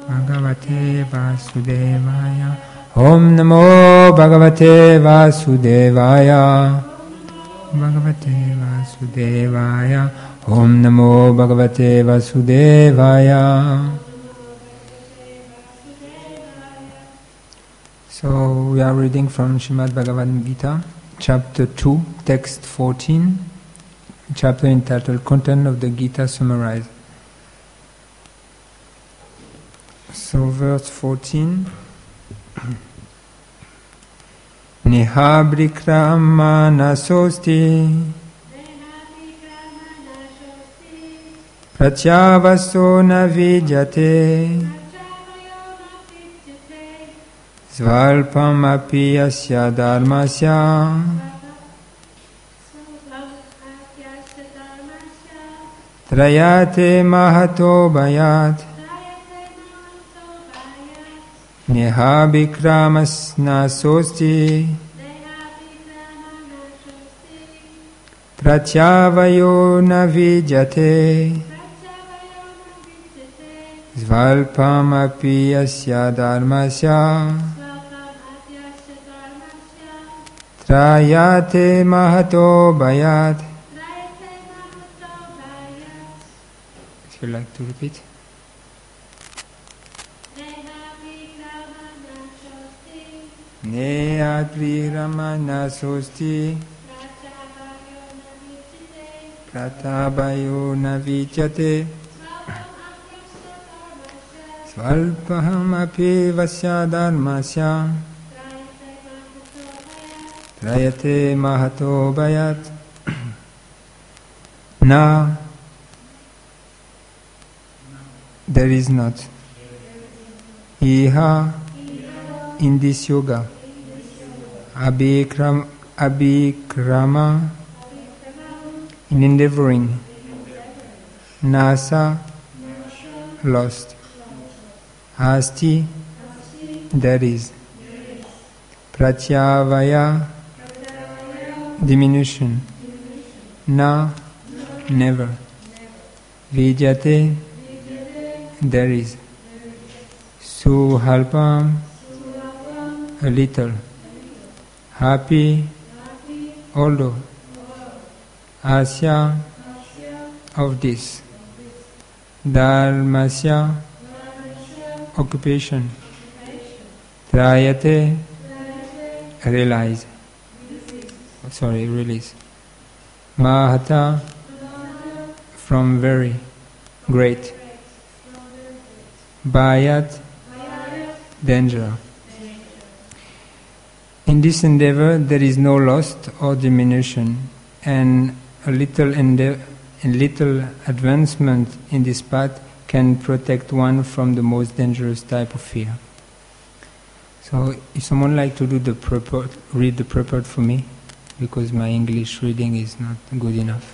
Bhagavate Vasudevaya. Om Namo Bhagavate Vasudevaya. Bhagavate Vasudevaya. Om Namo Bhagavate Vasudevaya. So we are reading from Srimad Bhagavad Gita, chapter 2, text 14, chapter entitled Content of the Gita Summarized. So verse 14. Nihabrikrama nasosti pratyavaso na vidyate svalpam api asya dharmasya trayate mahato bhayat Nihabikramas nasosti pratyavayo na vidyate svalpam api asya dharmasya trayate mahato bhayat. If you like to repeat. Nehabrikrama sosti pratabayo na vidyate svalpaham api vasya dharmasya trayate mahato bhayat. Now there is not. Iha, in this yoga, abhikrama, in endeavoring, nasa, lost, asti, there is, pratyavaya, diminution, na, never, vidyate, there is, suhalpam, a little, happy, although, asya, of this, dharmasya, occupation, trayate, release, mahata, from very, great, bhayat, danger. In this endeavor there is no loss or diminution, and a little advancement in this path can protect one from the most dangerous type of fear. So if someone like to do the purport, read the purport for me, because my English reading is not good enough.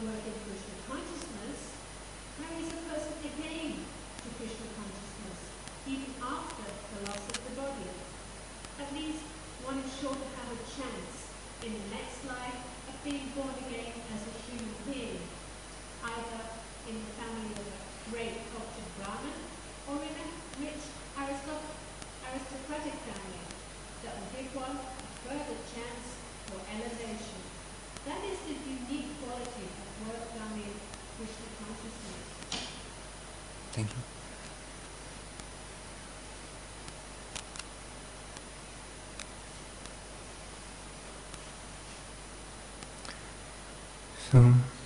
work in Krishna consciousness, carries a person again to Krishna consciousness, even after the loss of the body. At least one is sure to have a chance in the next life of being born again as a human being, either in the family of a great cultured Brahmin or in a rich aristocratic family that will give one a further chance for elevation. That is the unique quality of work done in Krishna consciousness. Thank you. So,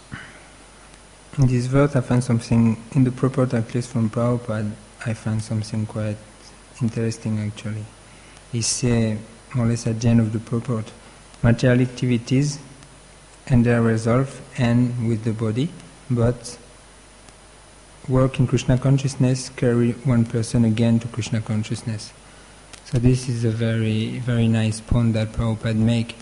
in this verse I found something, in the purport at least from Prabhupada, I found something quite interesting actually. He said, more or less at the end of the purport, material activities and their result end with the body, but work in Krishna consciousness carry one person again to Krishna consciousness. So this is a very, very nice point that Prabhupada make,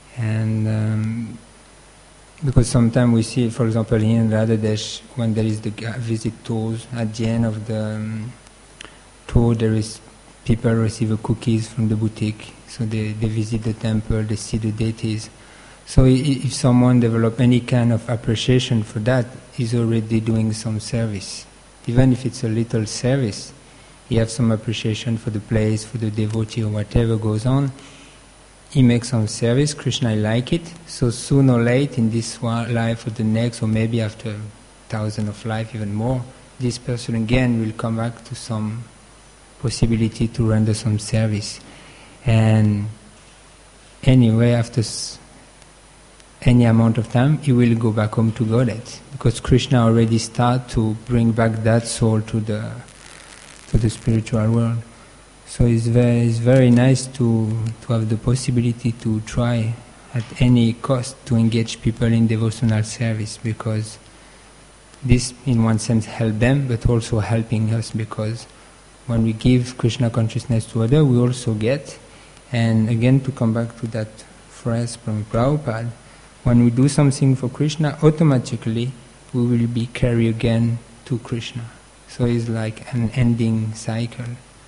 and because sometimes we see, for example, here in Radhadesh, when there is the visit tours, at the end of the tour there is people receive cookies from the boutique, so they visit the temple, they see the deities. So if someone develop any kind of appreciation for that, he's already doing some service. Even if it's a little service, he has some appreciation for the place, for the devotee or whatever goes on. He makes some service, Krishna like it, so sooner or later in this one life or the next, or maybe after thousands of life, even more, this person again will come back to some possibility to render some service. And anyway, after any amount of time, he will go back home to Godhead, because Krishna already start to bring back that soul to the spiritual world. So it's very nice to have the possibility to try at any cost to engage people in devotional service, because this in one sense help them, but also helping us, because when we give Krishna consciousness to others, we also get. And again, to come back to that phrase from Prabhupada, when we do something for Krishna, automatically we will be carried again to Krishna. So it's like an ending cycle.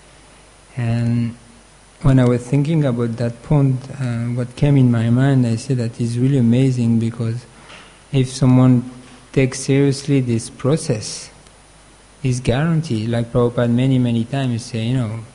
And when I was thinking about that point, what came in my mind, I said that is really amazing, because if someone takes seriously this process, it's guaranteed. Like Prabhupada many times say,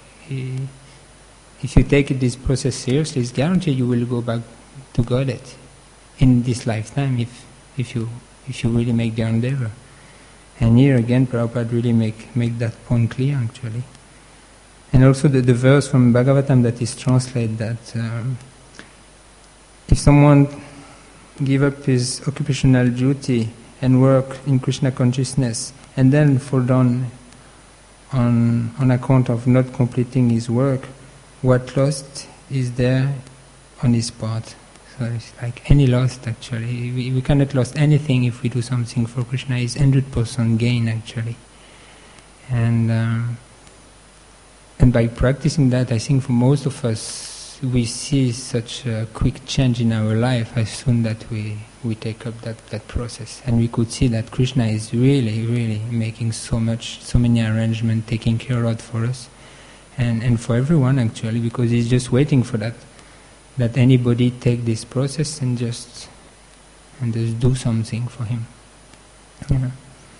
if you take this process seriously, it's guaranteed you will go back to Godhead in this lifetime if you really make the endeavor. And here again, Prabhupada really make that point clear actually. And also the verse from Bhagavatam that is translated that if someone give up his occupational duty and work in Krishna consciousness and then fall down on account of not completing his work, what loss is there on his part? So it's like any loss actually. We cannot lose anything if we do something for Krishna. It's 100% gain actually. And by practicing that, I think for most of us, we see such a quick change in our life as soon that we take up that process. And we could see that Krishna is really making so many arrangements, taking care of for us. And for everyone actually, because he's just waiting for that anybody take this process and just do something for him. Yeah.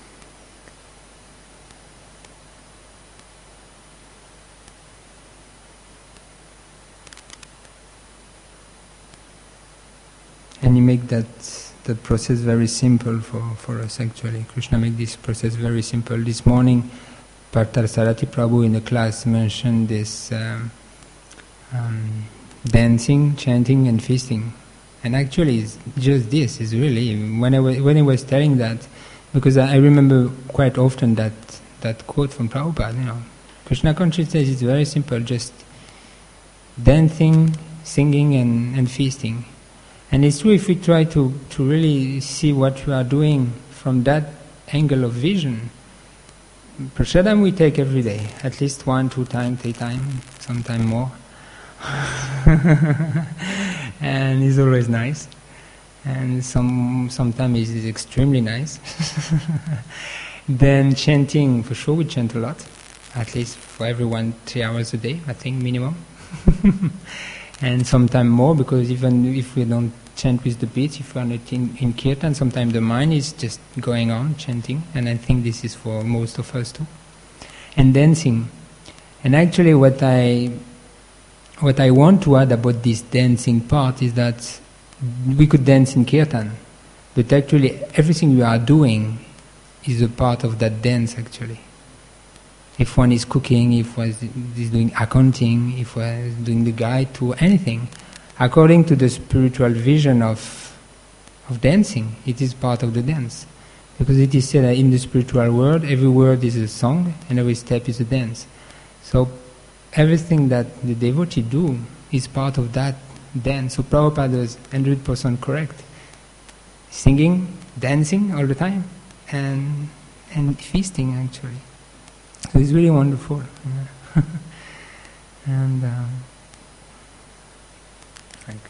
And he make that process very simple for us actually. Krishna make this process very simple. This morning, Parthasarati Prabhu in the class mentioned this dancing, chanting and feasting. And actually it's just this, is really, when he was telling that, because I remember quite often that quote from Prabhupada, Krishna consciousness is very simple, just dancing, singing and feasting. And it's true if we try to really see what we are doing from that angle of vision. Prasadam we take every day, at least 1, 2 times, 3 times, sometimes more. And it's always nice. and sometimes it is extremely nice. Then chanting, for sure we chant a lot, at least for everyone 3 hours a day, I think minimum. And sometimes more, because even if we don't chant with the beats, if we are not in kirtan, sometimes the mind is just going on chanting, and I think this is for most of us too. And dancing. And actually what I want to add about this dancing part is that we could dance in kirtan, but actually everything we are doing is a part of that dance actually. If one is cooking, if one is doing accounting, if one is doing the guide to anything, according to the spiritual vision of dancing, it is part of the dance. Because it is said that in the spiritual world, every word is a song and every step is a dance. So everything that the devotee do is part of that dance. So Prabhupada is 100% correct. Singing, dancing all the time, and feasting actually. So it's really wonderful. And thank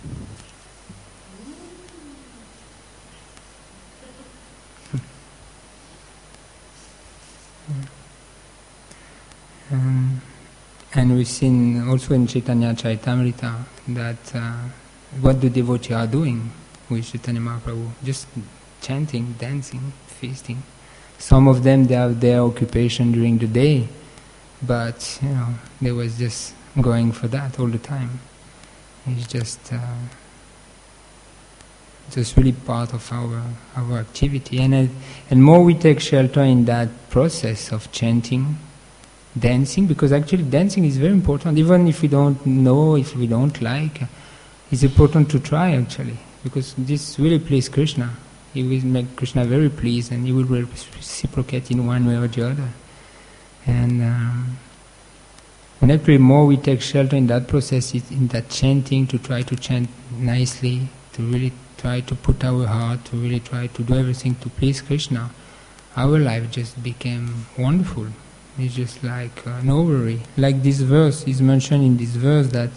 you. And we've seen also in Chaitanya Charitamrita that what the devotees are doing with Chaitanya Mahaprabhu, just chanting, dancing, feasting. Some of them, they have their occupation during the day, but they was just going for that all the time. It's just really part of our activity, and more we take shelter in that process of chanting, dancing, because actually dancing is very important. Even if we don't know, if we don't like, it's important to try actually, because this really pleases Krishna. He will make Krishna very pleased, and he will reciprocate in one way or the other. And actually more we take shelter in that process, in that chanting, to try to chant nicely, to really try to put our heart, to really try to do everything to please Krishna, our life just became wonderful. It's just like an overlay. Like this verse is mentioned in this verse that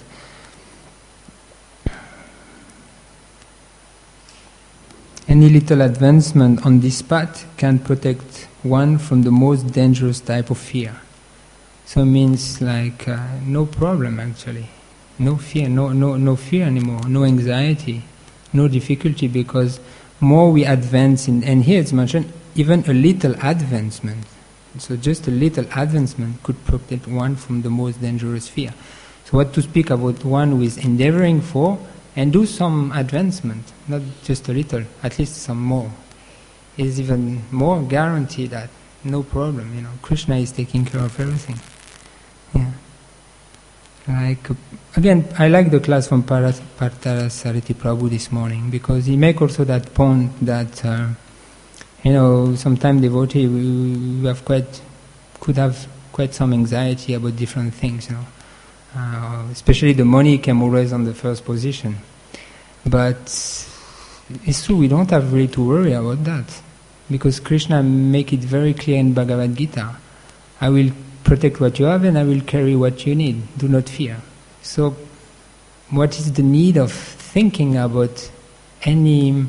any little advancement on this path can protect one from the most dangerous type of fear. So it means like no problem actually, no fear, no fear anymore, no anxiety, no difficulty, because more we advance in, and here it's mentioned even a little advancement. So just a little advancement could protect one from the most dangerous fear. So what to speak about one who is endeavoring for and do some advancement, not just a little, at least some more. It is even more guarantee that no problem, Krishna is taking care of everything. Yeah. Like, again, I like the class from Partarasariti Prabhu this morning, because he make also that point that sometimes devotee we could have quite some anxiety about different things, especially the money came always on the first position. But it's true, we don't have really to worry about that, because Krishna make it very clear in Bhagavad Gita. I will protect what you have and I will carry what you need. Do not fear. So what is the need of thinking about any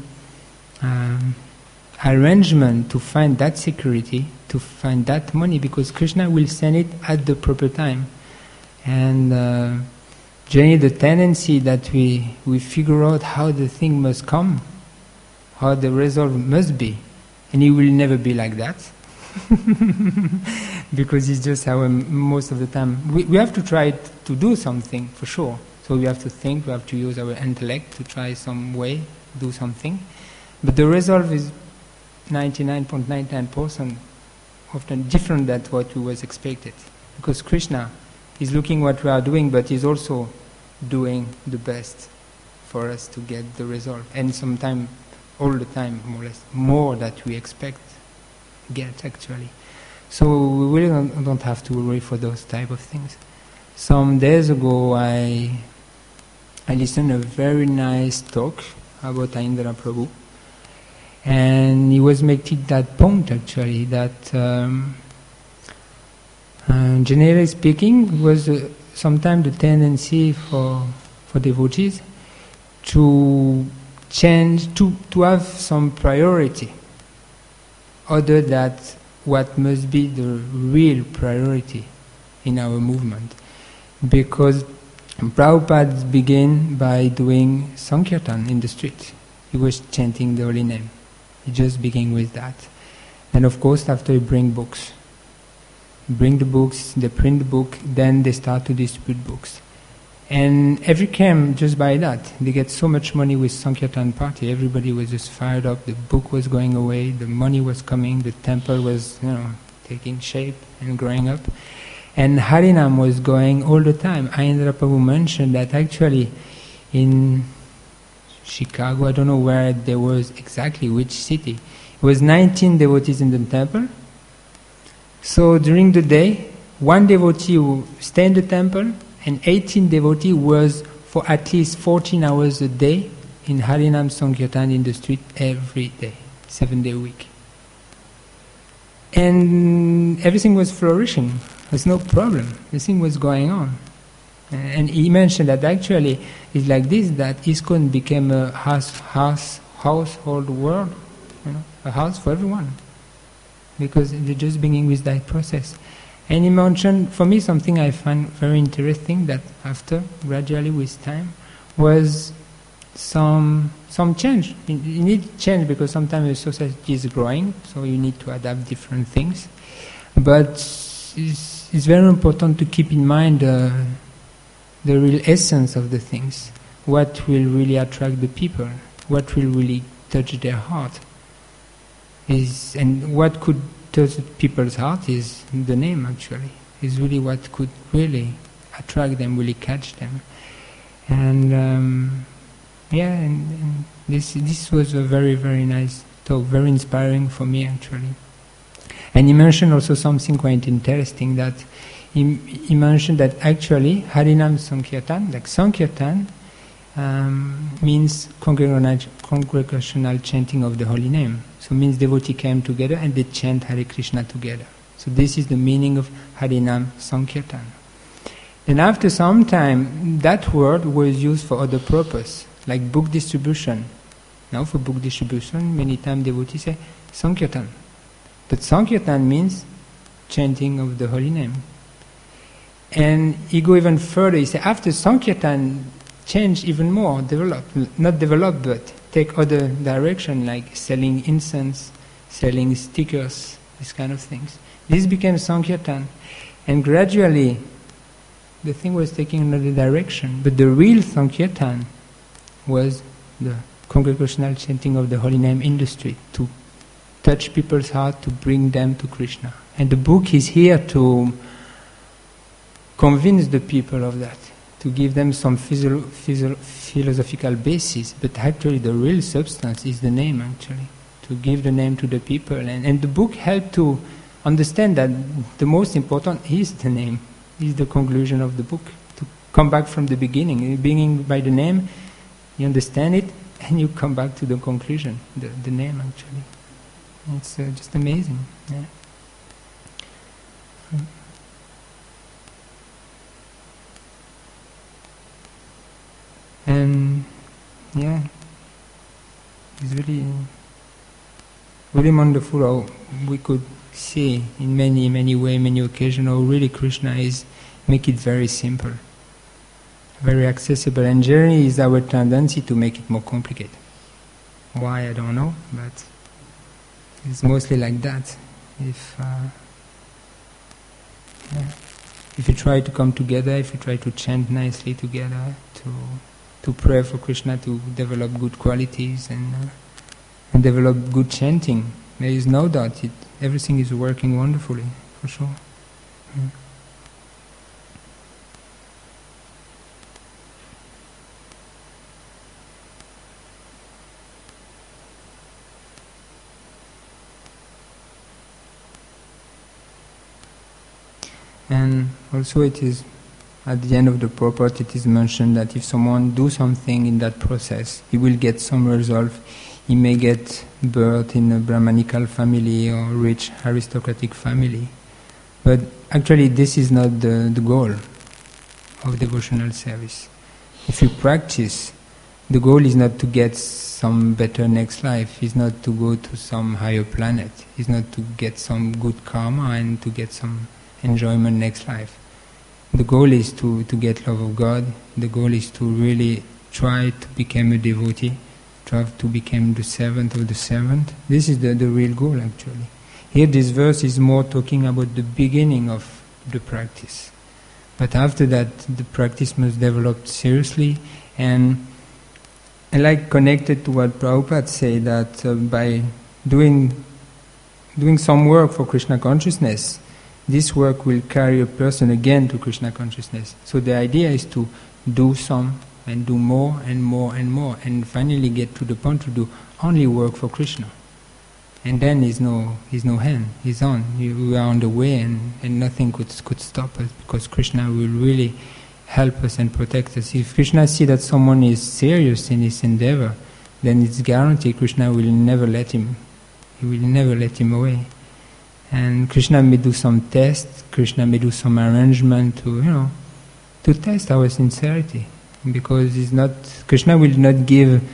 arrangement to find that security, to find that money, because Krishna will send it at the proper time. And generally the tendency that we figure out how the thing must come, how the result must be, and it will never be like that. Because it's just how most of the time we have to try to do something for sure. So we have to think, we have to use our intellect to try some way, do something. But the result is 99.99% often different than what we was expected. Because Krishna is looking what we are doing, but is also doing the best for us to get the result. And sometimes, all the time, more or less, more that we expect get actually. So we really don't have to worry for those type of things. Some days ago I listened to a very nice talk about Indra Prabhu, and he was making that point actually that generally speaking was sometimes the tendency for devotees to change, to have some priority other than what must be the real priority in our movement. Because Prabhupada began by doing Sankirtan in the street. He was chanting the holy name. He just began with that. And of course, after he bring books. Bring the books, they print the book, then they start to distribute books. And every camp, just by that, they get so much money with Sankirtan party. Everybody was just fired up. The book was going away, the money was coming, the temple was, taking shape and growing up. And Harinam was going all the time. Ayendra Prabhu mentioned that actually in Chicago, I don't know where there was exactly, which city, it was 19 devotees in the temple. So during the day, one devotee would stay in the temple, and 18 devotees was for at least 14 hours a day in Harinam Sankirtan in the street every day, 7 days a week. And everything was flourishing. There's no problem. Everything was going on. And he mentioned that actually it's like this, that ISKCON became a household world, a house for everyone. Because they're just beginning with that process. And he mentioned, for me, something I find very interesting, that after, gradually with time, was some change. You need change because sometimes the society is growing, so you need to adapt different things. But it's very important to keep in mind the real essence of the things. What will really attract the people? What will really touch their heart? And what could touch people's heart is the name, actually. Is really what could really attract them, really catch them. And and this was a very, very nice talk, very inspiring for me, actually. And he mentioned also something quite interesting, that he mentioned that actually Harinam Sankirtan, like Sankirtan, means congregational chanting of the holy name. So means devotees came together and they chant Hare Krishna together. So this is the meaning of Harinam Sankirtan. Then after some time, that word was used for other purpose, like book distribution. Now for book distribution, many times devotees say Sankirtan. But Sankirtan means chanting of the holy name. And he go even further, he said after Sankirtan, change even more, not develop, but take other direction, like selling incense, selling stickers, these kind of things. This became Sankirtan. And gradually, the thing was taking another direction. But the real Sankirtan was the congregational chanting of the holy name in the street, to touch people's heart, to bring them to Krishna. And the book is here to convince the people of that, to give them some philosophical basis, but actually the real substance is the name, actually, to give the name to the people. And the book helped to understand that the most important is the name, is the conclusion of the book, to come back from the beginning. Beginning by the name, you understand it, and you come back to the conclusion, the name, actually. It's just amazing. Yeah. And it's really, really wonderful how we could see in many, many ways, many occasions, how really Krishna is make it very simple, very accessible. And generally is our tendency to make it more complicated. Why, I don't know, but it's mostly like that. If you try to come together, if you try to chant nicely together, to pray for Krishna to develop good qualities and develop good chanting, there is no doubt everything is working wonderfully, for sure. Yeah. And also it is, at the end of the purport, it is mentioned that if someone do something in that process, he will get some result. He may get birth in a Brahmanical family or rich aristocratic family. But actually this is not the goal of devotional service. If you practice, The goal is not to get some better next life, is not to go to some higher planet, is not to get some good karma and to get some enjoyment next life. The goal is to get love of God. The goal is to really try to become a devotee, try to become the servant of the servant. This is the real goal, actually. Here this verse is more talking about the beginning of the practice. But after that, the practice must develop seriously, and like connected to what Prabhupada said, that by doing some work for Krishna consciousness, this work will carry a person again to Krishna consciousness. So the idea is to do some and do more and more and more, and finally get to the point to do only work for Krishna. And then he's no hand, he's on. We are on the way, and nothing could stop us, because Krishna will really help us and protect us. If Krishna sees that someone is serious in his endeavor, then it's guaranteed Krishna will never let him. He will never let him away. And Krishna may do some tests, Krishna may do some arrangement to test our sincerity, because Krishna will not give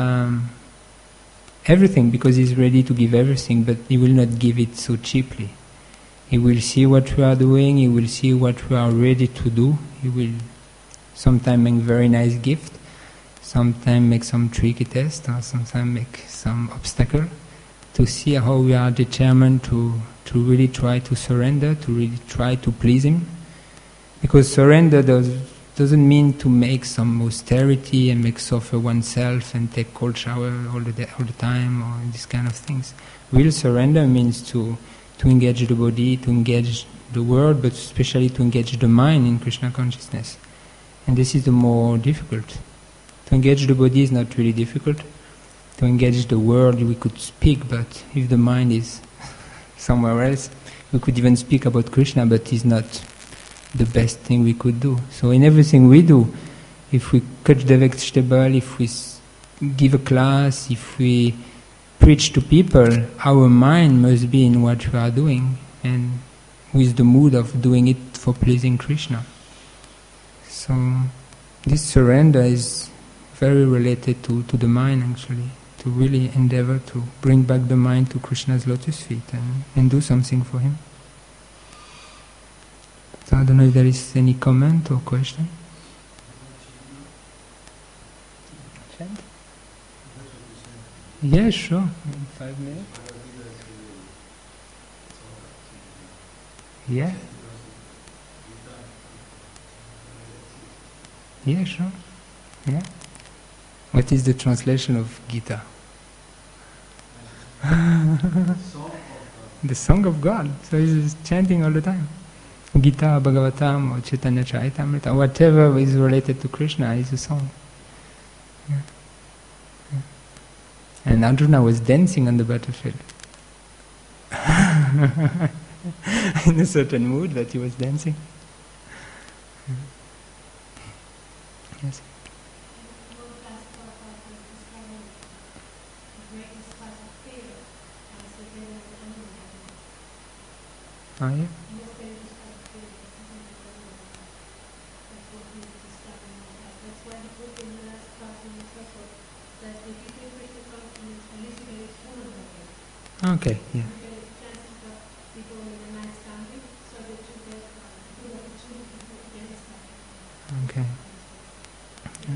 everything, because he's ready to give everything, but he will not give it so cheaply. He will see what we are doing, he will see what we are ready to do, he will sometimes make very nice gift, sometimes make some tricky test, or sometimes make some obstacle, to see how we are determined to really try to surrender, to really try to please him. Because surrender doesn't mean to make some austerity and make suffer oneself and take cold shower all the time, or these kind of things. Real surrender means to engage the body, to engage the world, but especially to engage the mind in Krishna consciousness. And this is the more difficult. To engage the body is not really difficult. To engage the world we could speak, but if the mind is somewhere else, we could even speak about Krishna, but it's not the best thing we could do. So in everything we do, if we catch the vegetable, if we give a class, if we preach to people, our mind must be in what we are doing, and with the mood of doing it for pleasing Krishna. So this surrender is very related to the mind, actually, to really endeavor to bring back the mind to Krishna's lotus feet and do something for him. So I don't know if there is any comment or question. Yeah, sure. In 5 minutes. Yeah. Yeah, sure. Yeah. What is the translation of Gita? The song of God. So he's chanting all the time. Gita, Bhagavatam, or Chaitanya Charitamrita, whatever is related to Krishna is a song. Yeah. Yeah. And Arjuna was dancing on the battlefield. In a certain mood that he was dancing. Yes. Oh, yeah? Okay, yeah. Okay. Yeah.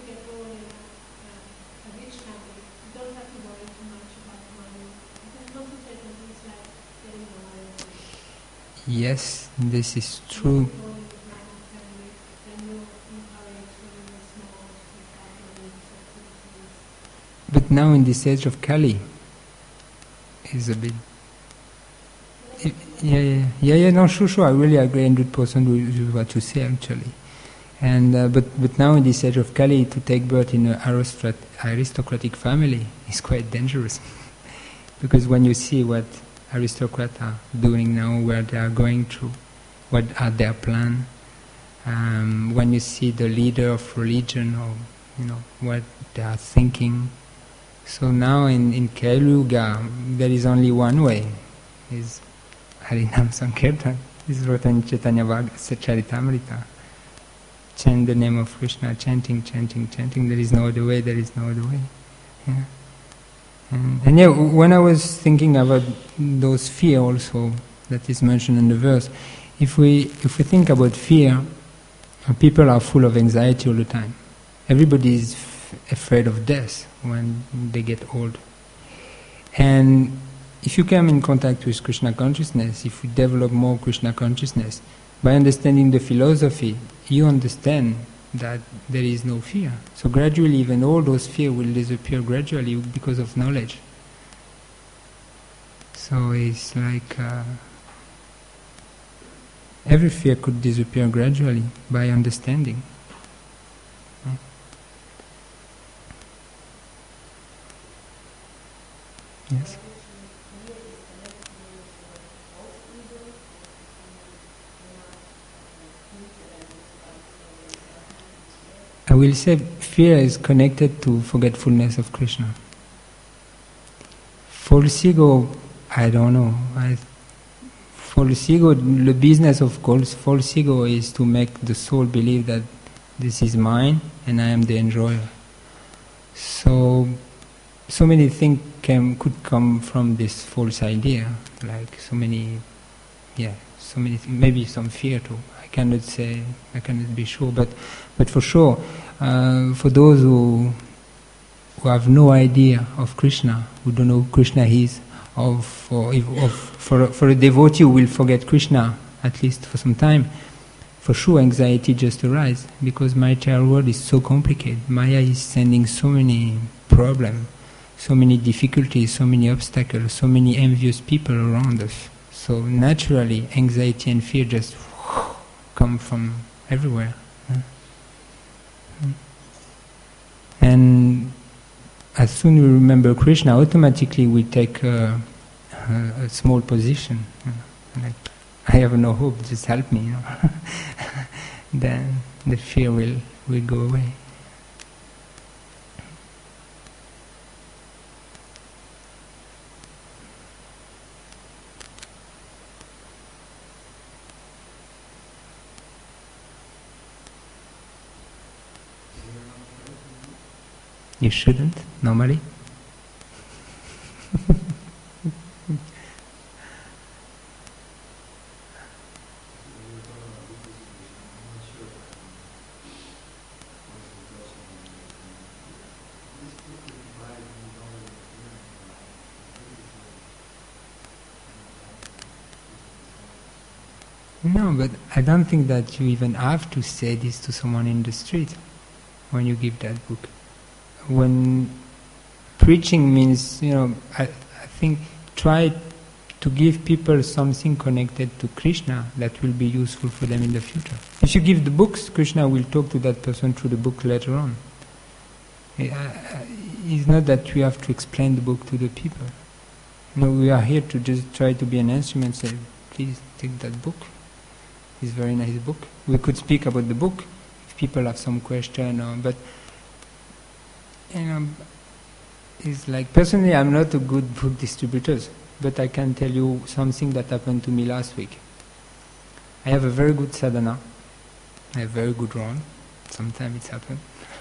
Yes, this is true. But now in this age of Kali, is a bit. Yeah. No, sure. I really agree 100% with what you say, actually. And but now in this age of Kali, to take birth in an aristocratic family is quite dangerous, because when you see what aristocrats are doing now, where they are going through, what are their plans, when you see the leader of religion, or what they are thinking. So now in Kali Yuga, there is only one way, is Harinam Sankirtan. This is written in Chaitanya Charitamrita. chant the name of Krishna, chanting, there is no other way, there is no other way. Yeah. And yeah, when I was thinking about those fear also that is mentioned in the verse, if we think about fear, people are full of anxiety all the time. Everybody is afraid of death when they get old. And if you come in contact with Krishna consciousness, if we develop more Krishna consciousness, by understanding the philosophy, you understand that there is no fear. So gradually even all those fear will disappear gradually because of knowledge. So it's like every fear could disappear gradually by understanding. Yes? I will say fear is connected to forgetfulness of Krishna. False ego, I don't know. False ego, the business of false ego is to make the soul believe that this is mine and I am the enjoyer. So many things could come from this false idea, like so many things, maybe some fear too. I cannot be sure, but for sure, for those who have no idea of Krishna, who don't know who Krishna is, for a devotee who will forget Krishna, at least for some time, for sure anxiety just arises, because material world is so complicated. Maya is sending so many problems, so many difficulties, so many obstacles, so many envious people around us. So naturally, anxiety and fear just come from everywhere. And as soon as we remember Krishna, automatically we take a small position. Like, I have no hope, just help me. Then the fear will go away. You shouldn't, normally. No, but I don't think that you even have to say this to someone in the street when you give that book. When preaching means, I think try to give people something connected to Krishna that will be useful for them in the future. If you give the books, Krishna will talk to that person through the book later on. It's not that we have to explain the book to the people. We are here to just try to be an instrument, say, please take that book. It's a very nice book. We could speak about the book if people have some question, but it's like, personally I'm not a good book distributor, but I can tell you something that happened to me last week. I have a very good sadhana, I have very good run, sometimes it's happened.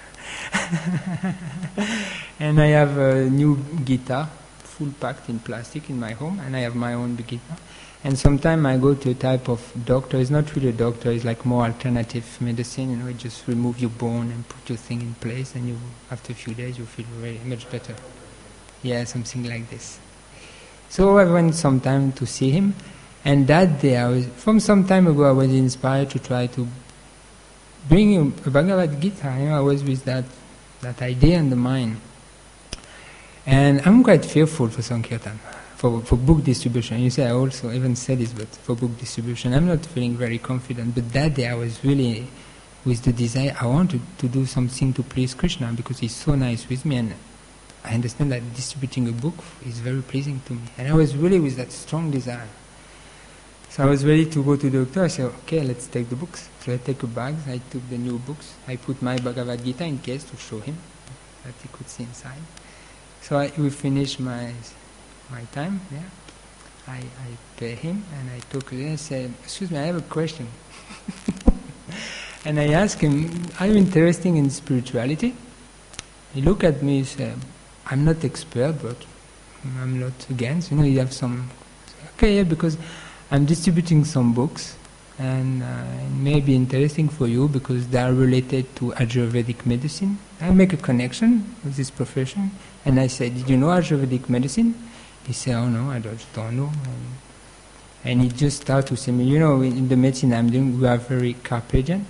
And I have a new Gita, full packed in plastic in my home, and I have my own Gita. And sometimes I go to a type of doctor, it's not really a doctor, it's like more alternative medicine, it just remove your bone and put your thing in place, and after a few days you feel very much better. Yeah, something like this. So I went sometime to see him, and that day, from some time ago I was inspired to try to bring a Bhagavad Gita. I was with that idea in the mind. And I'm quite fearful for Sankirtan. For book distribution, you see, I also even said this, but for book distribution, I'm not feeling very confident. But that day I was really with the desire, I wanted to do something to please Krishna, because he's so nice with me, and I understand that distributing a book is very pleasing to me. And I was really with that strong desire. So I was ready to go to the doctor. I said, okay, let's take the books. So I take a bag, I took the new books, I put my Bhagavad Gita in case to show him, that he could see inside. So we finished my time, yeah. I pay him, and I talk to him and say, excuse me, I have a question. And I asked him, are you interested in spirituality? He looked at me and said, I'm not expert, but I'm not against. You have some... Okay, yeah, because I'm distributing some books, and it may be interesting for you because they are related to Ayurvedic medicine. I make a connection with this profession, and I said, did you know Ayurvedic medicine? He said, oh no, I don't know. And he just started to say me, in the medicine I'm doing, we are very carpe diem,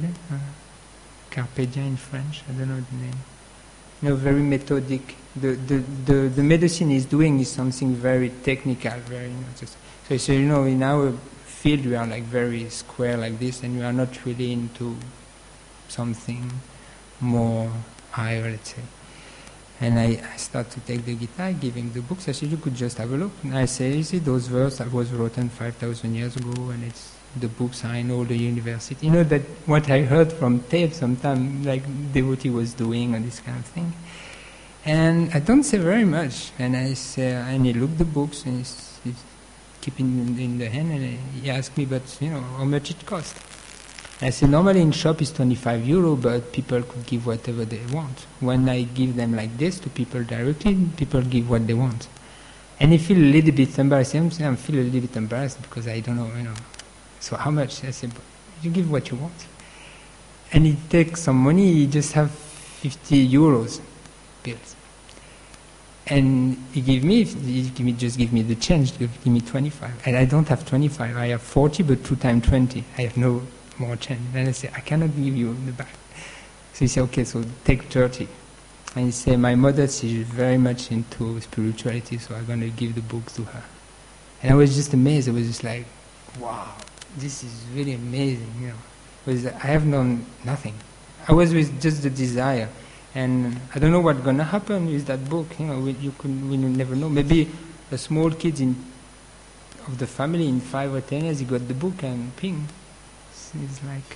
in French, I don't know the name. Very methodic. The medicine he's doing is something very technical, very just. So he said, in our field we are like very square like this, and we are not really into something more higher, let's say. And I start to take the guitar, giving the books. I said, you could just have a look. And I say, you see, those verses that was written 5,000 years ago, and it's the books are in all the university. That what I heard from tape sometimes, like devotee was doing, and this kind of thing. And I don't say very much. And I say, and he looked the books, and he's keeping in the hand, and he asked me, but how much it cost? I said, normally in shop it's 25 euro, but people could give whatever they want. When I give them like this to people directly, people give what they want. And he feel a little bit embarrassed. I feel a little bit embarrassed because I don't know, So how much? I said, you give what you want. And he takes some money, he just have 50 euros bills. And he just give me the change, give me 25. And I don't have 25, I have 40, but 2 times 20. I have no more change. And I say, I cannot give you the back. So he said, okay, so take 30. And he said, my mother, she's very much into spirituality, so I'm going to give the books to her. And I was just amazed. I was just like, wow, this is really amazing, Because I have known nothing. I was with just the desire. And I don't know what's going to happen with that book. We never know. Maybe a small kid of the family in 5 or 10 years, he got the book and ping. It's like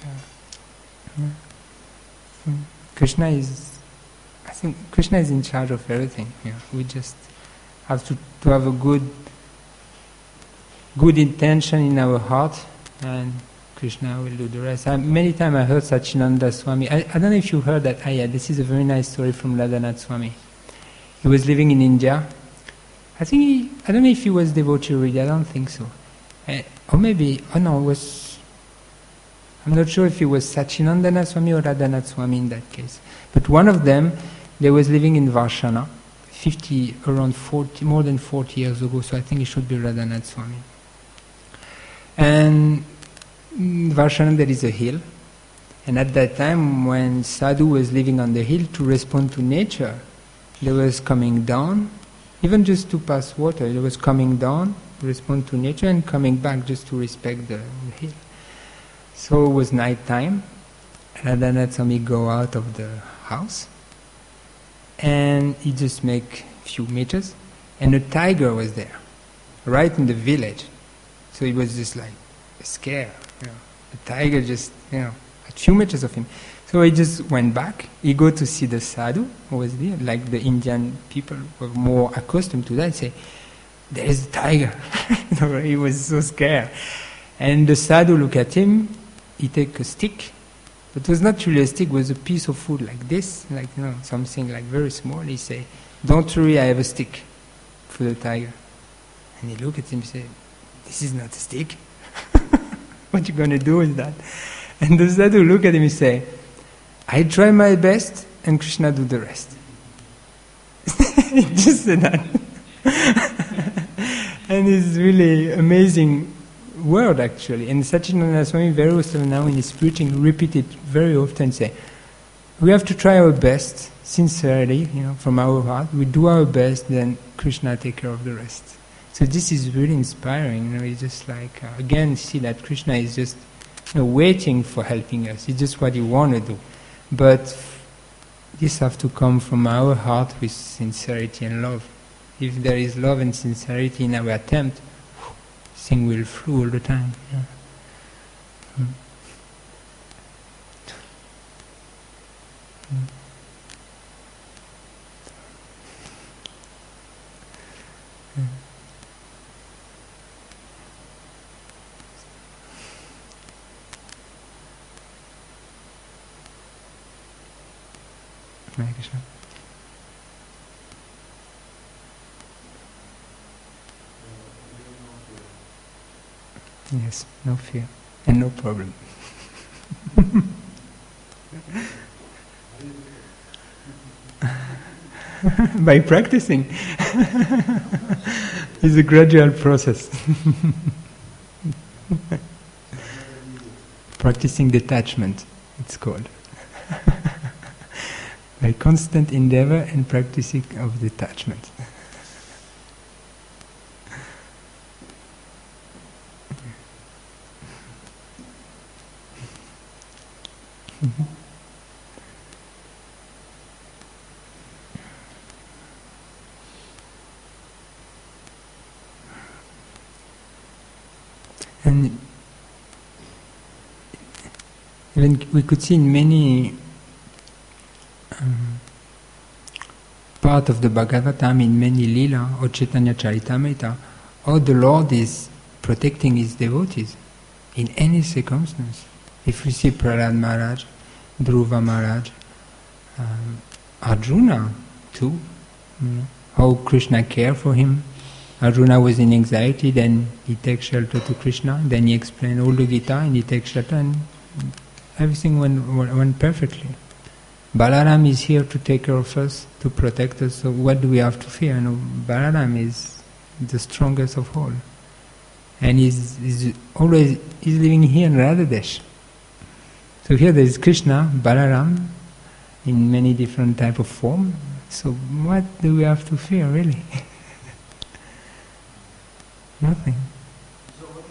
Krishna is. I think Krishna is in charge of everything. We just have to have a good intention in our heart, and Krishna will do the rest. Many times I heard Satchidananda Swami. I don't know if you heard that. This is a very nice story from Radhanath Swami. He was living in India. I don't know if he was devotee already. I don't think so. Or maybe. Oh no, it was. I'm not sure if it was Satchidananda Swami or Radhanath Swami in that case. But one of them, they was living in Varshana, more than 40 years ago, so I think it should be Radhanath Swami. And in Varshana there is a hill, and at that time when sadhu was living on the hill to respond to nature, they was coming down, even just to pass water, they was coming down, respond to nature, and coming back just to respect the hill. So it was night time, Radhanath Swami go out of the house, and he just make few meters, and a tiger was there, right in the village. So he was just like scared, The tiger just, a few meters of him. So he just went back. He go to see the sadhu who was there, like the Indian people were more accustomed to that. Say, there is a tiger. He was so scared. And the sadhu look at him. He take a stick, but it was not really a stick, it was a piece of food like this, like something like very small. He say, don't worry, I have a stick for the tiger. And he look at him and say, this is not a stick. What you gonna do with that? And the sadhu look at him and say, I try my best and Krishna do the rest. He just said that. And it's really amazing word actually. And Satchidananda Swami very often now in his preaching repeat it very often, say, we have to try our best, sincerely, from our heart. We do our best, then Krishna take care of the rest. So this is really inspiring. It's just like, again, see that Krishna is just waiting for helping us. It's just what he want to do. But this have to come from our heart with sincerity and love. If there is love and sincerity in our attempt, thing will flow all the time. Hare Krishna. Yes, no fear and no problem. By practicing. It's a gradual process. Practicing detachment, it's called. By constant endeavor and practicing of detachment. And even we could see in many part of the Bhagavatam, in many Lila or Chaitanya Charitamrita, how the Lord is protecting His devotees in any circumstance. If we see Prahlad Maharaj, Dhruva Maharaj, Arjuna too, how Krishna cared for him. Arjuna was in anxiety, then he takes shelter to Krishna, then he explained all the Gita and he takes shelter, and everything went perfectly. Balaram is here to take care of us, to protect us, so what do we have to fear? Balaram is the strongest of all. And he's living here in Radhadesh. So here there is Krishna, Balaram, in many different type of form. So what do we have to fear, really? Nothing. So what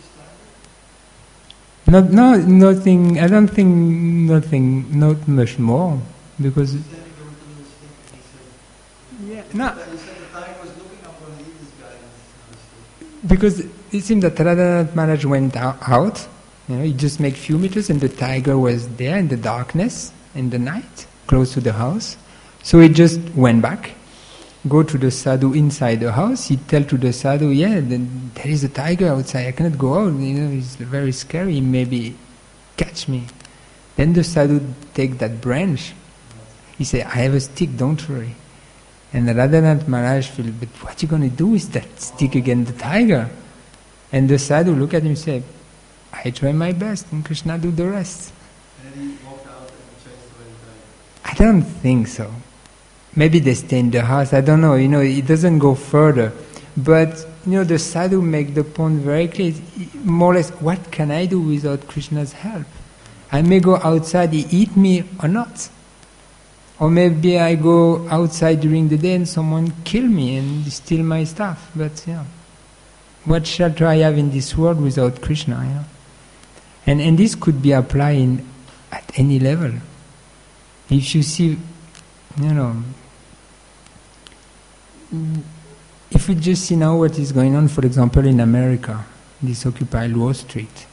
happened to this tiger? Nothing. I don't think nothing. Not much more, because. Then he went to the stick and he said, Yeah, no. He said the tiger was looking up on this guy and stick. Because it seemed that Radhanath Maharaj went out. He just made few meters, and the tiger was there in the darkness, in the night, close to the house. So he just went back. Go to the sadhu inside the house. He tell to the sadhu, there is a tiger outside. I cannot go out. It's very scary. Maybe catch me. Then the sadhu take that branch. He say, I have a stick. Don't worry. And Radhanath Maharaj feel, but what you going to do with that stick against the tiger? And the sadhu look at him and say, I try my best, and Krishna do the rest. And then he walked out and chased away the tiger. I don't think so. Maybe they stay in the house, I don't know, it doesn't go further. But, the sadhu make the point very clear, more or less, what can I do without Krishna's help? I may go outside, he eat me or not. Or maybe I go outside during the day and someone kill me and steal my stuff. But, what shelter I have in this world without Krishna, And this could be applied at any level. If you see, if we just see now what is going on, for example, in America, this occupied Wall Street.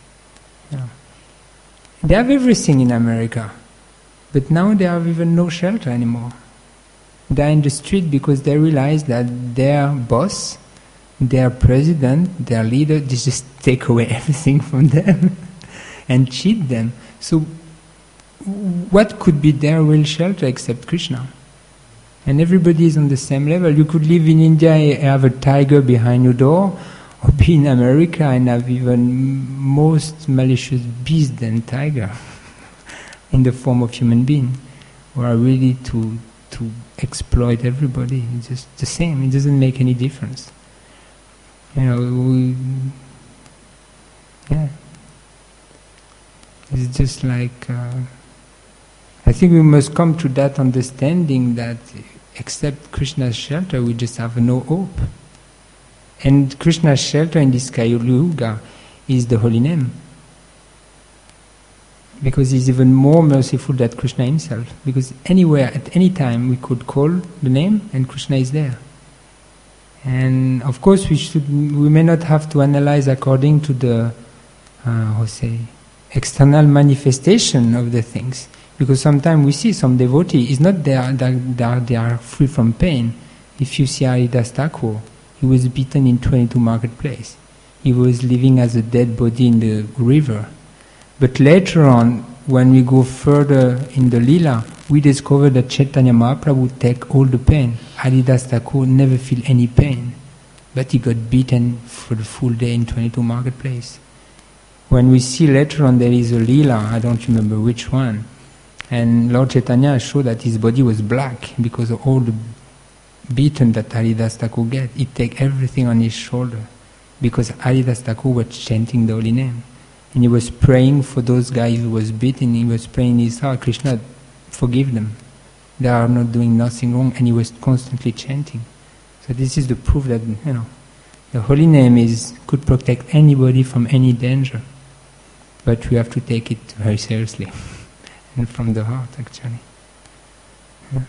They have everything in America, but now they have even no shelter anymore. They are in the street because they realize that their boss, their president, their leader, they just take away everything from them and cheat them. So what could be their real shelter except Krishna? And everybody is on the same level. You could live in India and have a tiger behind your door, or be in America and have even most malicious beast than tiger in the form of human being, who are ready to exploit everybody. It's just the same. It doesn't make any difference. It's just like, I think we must come to that understanding that except Krishna's shelter, we just have no hope. And Krishna's shelter in this Kali Yuga is the holy name. Because he's even more merciful than Krishna himself. Because anywhere, at any time, we could call the name and Krishna is there. And of course we may not have to analyze according to the external manifestation of the things, because sometimes we see some devotee is not there that they are free from pain. If you see Haridas Thakur, he was beaten in 22 marketplace. He was living as a dead body in the river. But later on, when we go further in the Lila, we discover that Chaitanya Mahaprabhu take all the pain. Haridas Thakur never feel any pain, but he got beaten for the full day in 22 Marketplace. When we see later on there is a Lila, I don't remember which one, and Lord Chaitanya showed that his body was black because of all the beaten that Haridas Thakur get. He take everything on his shoulder because Haridas Thakur was chanting the holy name. And he was praying for those guys who was beaten. He was praying in his heart, Krishna, forgive them. They are not doing nothing wrong. And he was constantly chanting. So this is the proof that, the holy name could protect anybody from any danger. But we have to take it very seriously. And from the heart, actually. Yeah.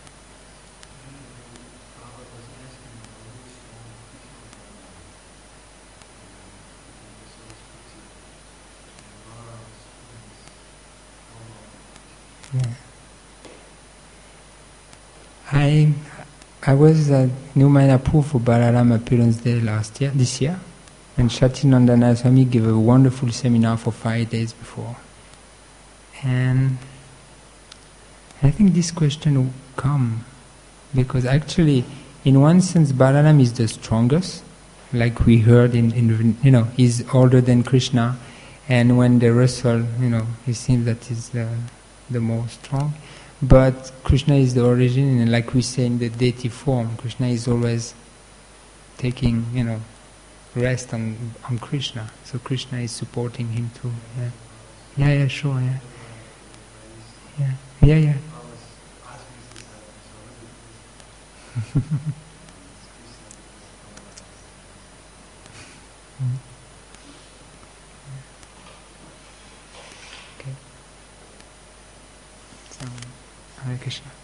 Yeah. I was at New Mayapur for Balaram Appearance Day this year, and Shatinandana Swami gave a wonderful seminar for 5 days before. And I think this question will come, because actually, in one sense, Balaram is the strongest, like we heard he's older than Krishna, and when they wrestle, it seems that he's the most strong. But Krishna is the origin, and like we say in the deity form, Krishna is always taking, rest on Krishna. So Krishna is supporting him too. Yeah, sure, yeah. Okay. So, Hare Krishna.